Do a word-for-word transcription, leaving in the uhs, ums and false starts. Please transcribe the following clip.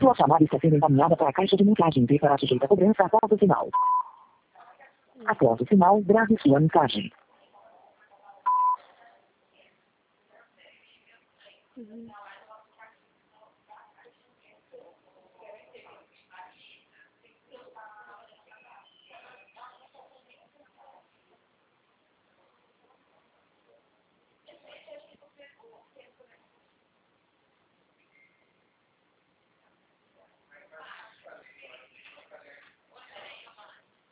Sua chamada está sendo encaminhada para a caixa de mensagem e será sujeita a cobrança após o sinal. Após o sinal, grave sua mensagem. Uhum.